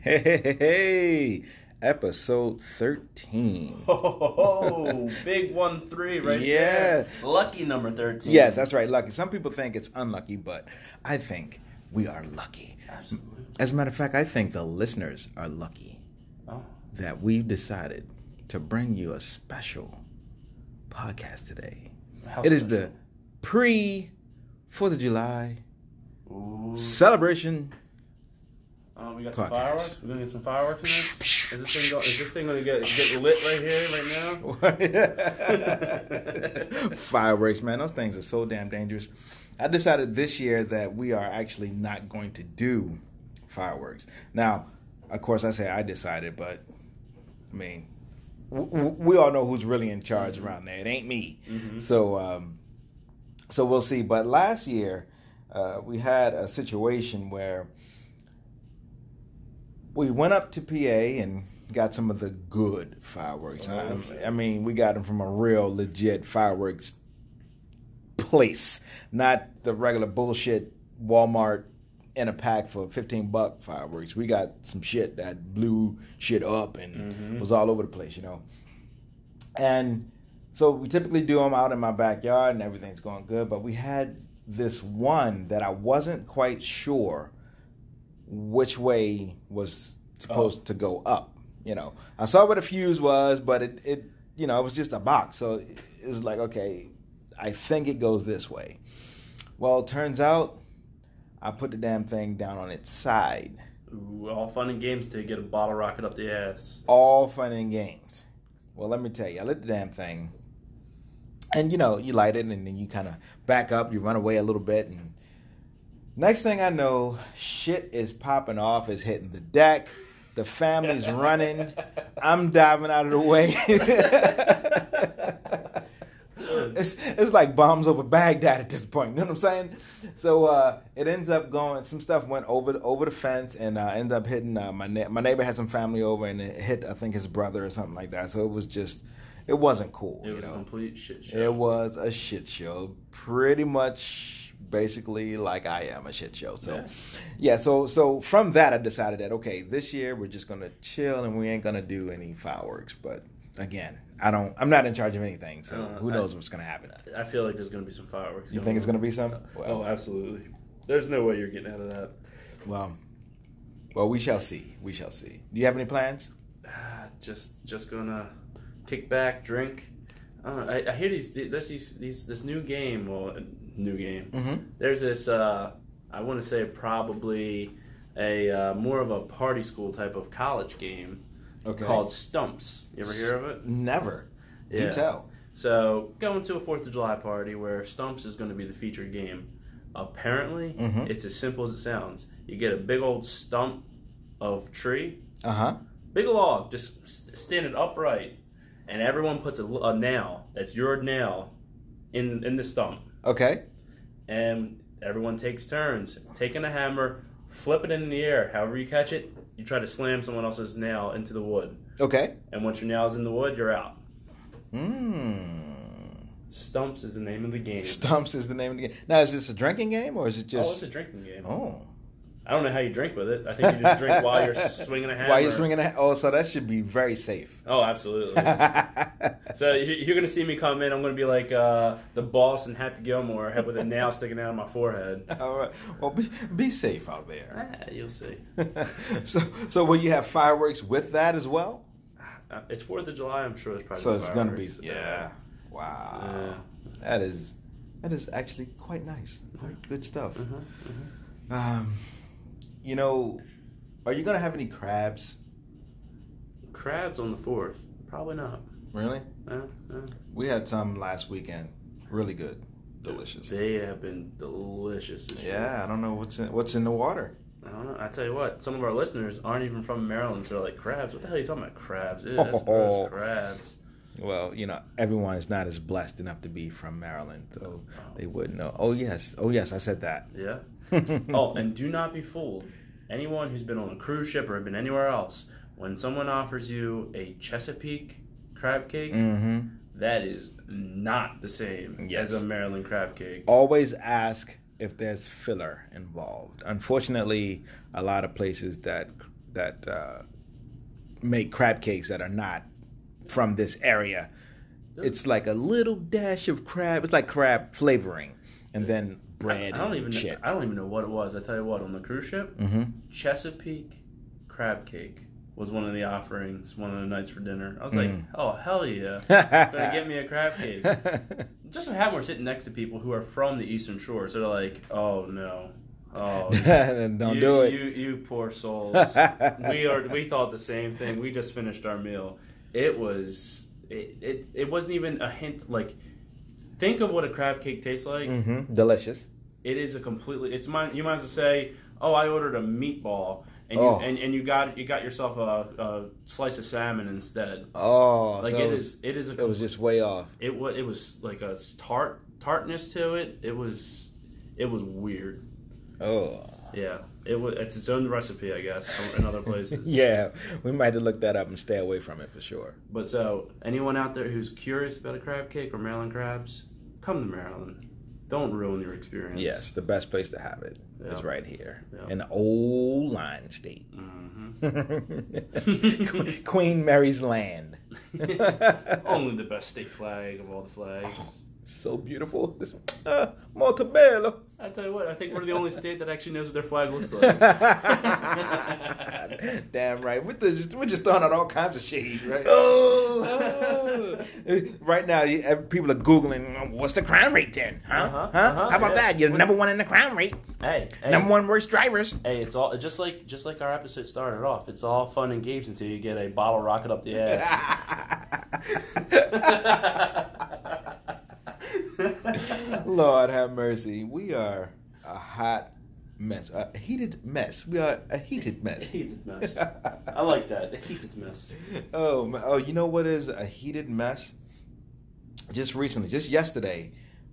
Hey, episode 13. Oh, big 1-3 right there. Lucky number 13. Yes, that's right, lucky. Some people think it's unlucky, but I think we are lucky. Absolutely. As a matter of fact, I think the listeners are lucky that we've decided to bring you a special podcast today. It is the pre-4th of July celebration. We got some fireworks. We're gonna get some fireworks in this. Is this thing gonna get lit right here, right now? Fireworks, man. Those things are so damn dangerous. I decided this year that we are actually not going to do fireworks. Now, of course, I say I decided, but I mean, we all know who's really in charge around there. It ain't me. Mm-hmm. So we'll see. But last year, we had a situation where we went up to PA and got some of the good fireworks. I mean, we got them from a real legit fireworks place, not the regular bullshit Walmart in a pack for $15 fireworks. We got some shit that blew shit up and was all over the place, you know. And so we typically do them out in my backyard and everything's going good, but we had this one that I wasn't quite sure which way was supposed to go up. You know, I saw where the fuse was, but it you know, it was just a box. So it was like, okay, I think it goes this way. Well, it turns out I put the damn thing down on its side. Ooh, all fun and games to get a bottle rocket up the ass. All fun and games. Well, let me tell you, I lit the damn thing. And, you know, you light it and then you kind of back up, you run away a little bit. And next thing I know, shit is popping off, it's hitting the deck. The family's running. I'm diving out of the way. It's like bombs over Baghdad at this point. You know what I'm saying? So it ends up going. Some stuff went over the fence and ended up hitting my neighbor had some family over and it hit I think his brother or something like that. So it was just it wasn't cool. It was a complete shit show. It was a shit show. Pretty much. Basically, like I am a shit show. So, yeah. So from that, I decided that okay, this year we're just gonna chill and we ain't gonna do any fireworks. But again, I'm not in charge of anything, so who knows what's gonna happen. I feel like there's gonna be some fireworks. You think it's gonna be some? Well, absolutely. There's no way you're getting out of that. Well, we shall see. We shall see. Do you have any plans? Just gonna kick back, drink. I hear this new game. Well, new game. Mm-hmm. There's this. I want to say probably a more of a party school type of college game called Stumps. You ever hear of it? Never. Yeah. Do tell. So going to a 4th of July party where Stumps is going to be the featured game. Apparently, it's as simple as it sounds. You get a big old stump of tree. Big log, just stand it upright. And everyone puts a nail, that's your nail, in the stump. Okay. And everyone takes turns taking a hammer, flip it in the air. However you catch it, you try to slam someone else's nail into the wood. Okay. And once your nail's in the wood, you're out. Stumps is the name of the game. Stumps is the name of the game. Now, is this a drinking game or is it just... Oh, it's a drinking game. Oh. I don't know how you drink with it. I think you just drink while you're swinging a hammer. While you're swinging a hammer. Oh, so that should be very safe. Oh, absolutely. So you're going to see me come in. I'm going to be like the boss in Happy Gilmore with a nail sticking out of my forehead. All right. Well, be safe out there. You'll see. So will you have fireworks with that as well? It's 4th of July. I'm sure there's probably so it's going to be, yeah. Wow. That is actually quite nice. Quite good stuff. You know, are you going to have any crabs? Crabs on the 4th? Probably not. Really? We had some last weekend. Really good. Delicious. They have been delicious this year. Yeah, I don't know what's in the water. I don't know. I tell you what, some of our listeners aren't even from Maryland, so they're like, crabs? What the hell are you talking about, crabs? Ew, that's gross, crabs. Well, you know, everyone is not as blessed enough to be from Maryland, so they wouldn't know. Oh, yes, I said that. Yeah. And do not be fooled. Anyone who's been on a cruise ship or been anywhere else, when someone offers you a Chesapeake crab cake, that is not the same as a Maryland crab cake. Always ask if there's filler involved. Unfortunately, a lot of places that that make crab cakes that are not from this area. It's like a little dash of crab. It's like crab flavoring, and then bread. I don't even know what it was. I tell you what, on the cruise ship, Chesapeake crab cake was one of the offerings, one of the nights for dinner. I was like, oh, hell yeah. Gonna get me a crab cake. Just so happen we're sitting next to people who are from the Eastern Shore, so they're like, oh, no. Oh, don't do it. You poor souls. We thought the same thing. We just finished our meal. It wasn't even a hint, like, think of what a crab cake tastes like. Delicious. It is you might as well say, oh, I ordered a meatball. And you got yourself a slice of salmon instead. Oh, like so it was just way off. It was like a tartness to it. It was weird. Oh, yeah. It's its own recipe, I guess, in other places. Yeah, we might have looked that up and stay away from it for sure. But so anyone out there who's curious about a crab cake or Maryland crabs, come to Maryland. Don't ruin your experience. Yes, the best place to have it is right here in the old Line State. Queen Mary's land. Only the best state flag of all the flags. Oh, so beautiful. Montebello. I tell you what, I think we're the only state that actually knows what their flag looks like. Damn right. We're just throwing out all kinds of shade, right? Right now, people are Googling, what's the crime rate then? How about that? You're number one in the crime rate. Hey. Number one worst drivers. Hey, it's all just like our episode started off. It's all fun and games until you get a bottle rocket up the ass. Lord have mercy. We are a hot mess. A heated mess. We are a heated mess. A heated mess. I like that. A heated mess. Oh, you know what is a heated mess? Just yesterday,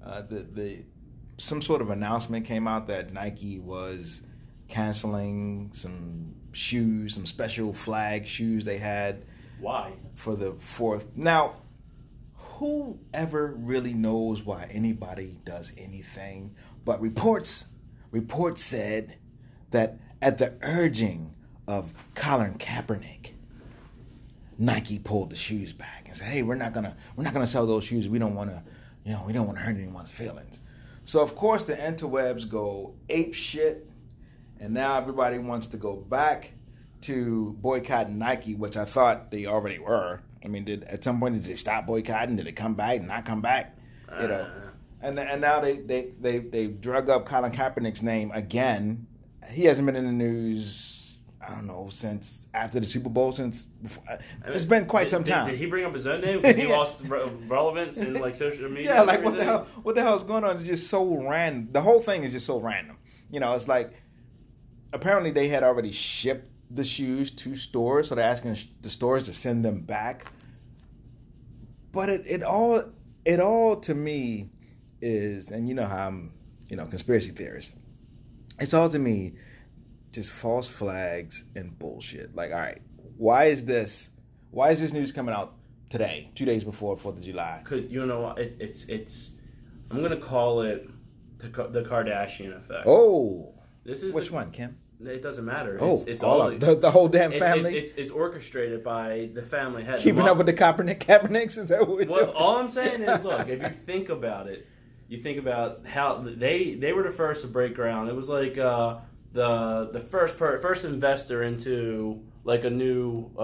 some sort of announcement came out that Nike was canceling some shoes, some special flag shoes they had. Why? For the 4th. Now, who ever really knows why anybody does anything? But reports said that at the urging of Colin Kaepernick, Nike pulled the shoes back and said, "Hey, we're not gonna sell those shoes. We don't want to hurt anyone's feelings." So of course the interwebs go ape shit, and now everybody wants to go back to boycotting Nike, which I thought they already were. I mean, at some point did they stop boycotting? Did it come back? Not come back? And now they drug up Colin Kaepernick's name again. He hasn't been in the news, I don't know, since after the Super Bowl. It's been quite some time. Did he bring up his own name because he lost relevance in like social media? Yeah, like what the hell is going on? It's just so random. The whole thing is just so random. It's like apparently they had already shipped the shoes to stores, so they're asking the stores to send them back. But it all to me is, and you know how I'm, conspiracy theorist. It's all to me just false flags and bullshit. Like, all right, why is this news coming out today, 2 days before 4th of July? Because it's I'm gonna call it the Kardashian effect. Oh, this is which one, Kim? It doesn't matter. Oh, it's all the whole damn family. It's orchestrated by the family head. Keeping up with the Kaepernicks. Is that what we're doing? All I'm saying is, look, if you think about it, you think about how they were the first to break ground. It was like the first investor into like a new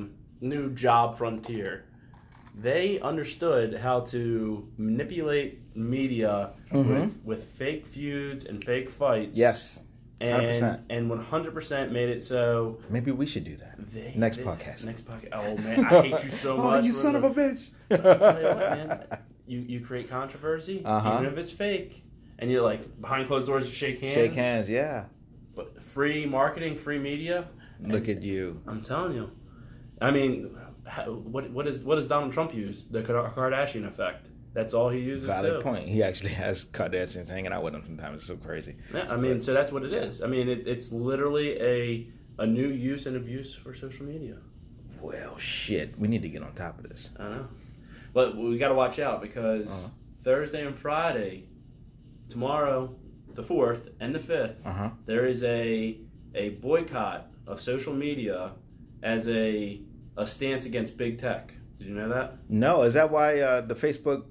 job frontier. They understood how to manipulate media with fake feuds and fake fights. Yes. 100%. And 100% made it so. Maybe we should do that. Next podcast. Oh man, I hate you so much. Oh, you son of a bitch! I tell you what, man. You create controversy, even if it's fake, and you're like behind closed doors, you shake hands. Shake hands, yeah. But free marketing, free media. Look at you. I'm telling you. I mean, what does Donald Trump use? The Kardashian effect. That's all he uses. Valid point. He actually has Kardashians hanging out with him sometimes. It's so crazy. Yeah, I mean, so that's what it is. I mean, it's literally a new use and abuse for social media. Well, shit. We need to get on top of this. I know. But we got to watch out because Thursday and Friday, tomorrow, the 4th and the 5th, there is a a boycott of social media as a stance against big tech. Did you know that? No. Is that why the Facebook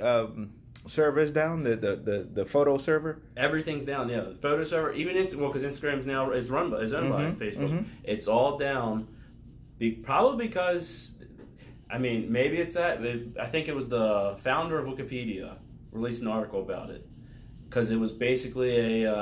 server is down? The photo server? Everything's down. Yeah, the photo server. Even because Instagram's now is owned by Facebook. It's all down. Probably because, I mean, maybe it's that. I think it was the founder of Wikipedia released an article about it. Because it was basically it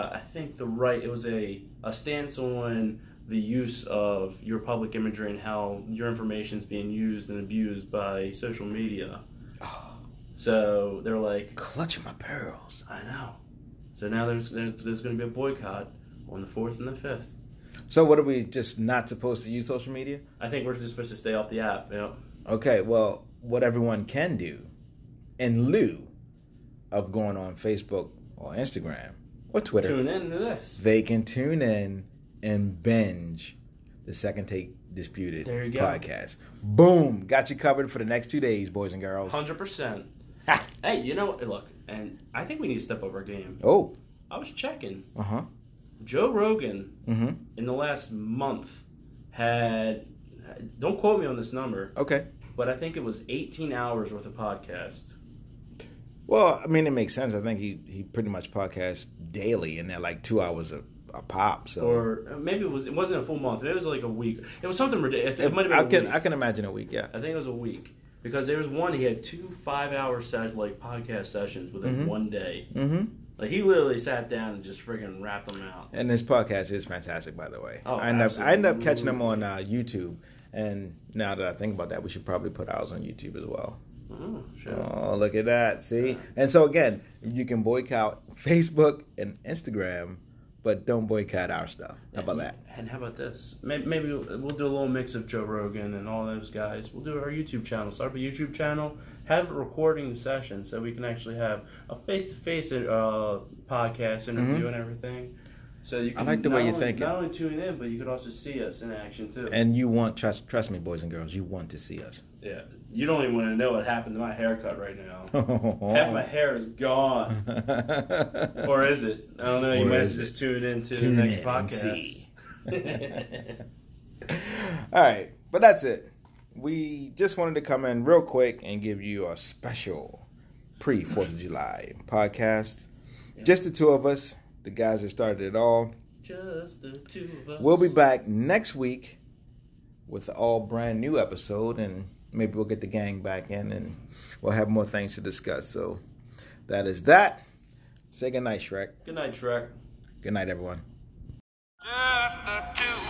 was a stance on the use of your public imagery and how your information is being used and abused by social media. Oh. So they're like, clutching my pearls. I know. So now there's going to be a boycott on the 4th and the 5th. So what, are we just not supposed to use social media? I think we're just supposed to stay off the app. Yeah. Okay. Well, what everyone can do, in lieu of going on Facebook or Instagram or Twitter, tune in to this. They can tune in and binge the Second Take Disputed podcast. Boom! Got you covered for the next 2 days, boys and girls. 100%. Hey, you know what? Look, and I think we need to step up our game. Oh. I was checking. Uh-huh. Joe Rogan, in the last month, had, don't quote me on this number. Okay. But I think it was 18 hours worth of podcast. Well, I mean, it makes sense. I think he pretty much podcasts daily, and they're like 2 hours a pop. So, or maybe it wasn't a full month. It was like a week. It was something ridiculous. It might have been a week. I can imagine a week. Yeah, I think it was a week because there was one. He had 2 5-hour podcast sessions within one day. Mm-hmm. Like he literally sat down and just freaking rapped them out. And this podcast is fantastic, by the way. Oh, I end up catching them on YouTube. And now that I think about that, we should probably put ours on YouTube as well. Oh, sure. Oh, look at that. See? Yeah. And so, again, you can boycott Facebook and Instagram, but don't boycott our stuff. How about that? And how about this? Maybe we'll do a little mix of Joe Rogan and all those guys. We'll do our YouTube channel. Start up a YouTube channel. Have it recording the session so we can actually have a face-to-face podcast interview and everything. So you can I like the way you're thinking. Not only tune in, but you could also see us in action too. And you want, trust me, boys and girls, you want to see us. Yeah. You don't even want to know what happened to my haircut right now. Half my hair is gone. Or is it? I don't know. You might just tune in to the next podcast. All right. But that's it. We just wanted to come in real quick and give you a special pre-4th of July podcast. Yeah. Just the two of us. The guys that started it all. Just the two of us. We'll be back next week with an all brand new episode, and maybe we'll get the gang back in, and we'll have more things to discuss. So that is that. Say good night, Shrek. Good night, Shrek. Good night, everyone. Just the two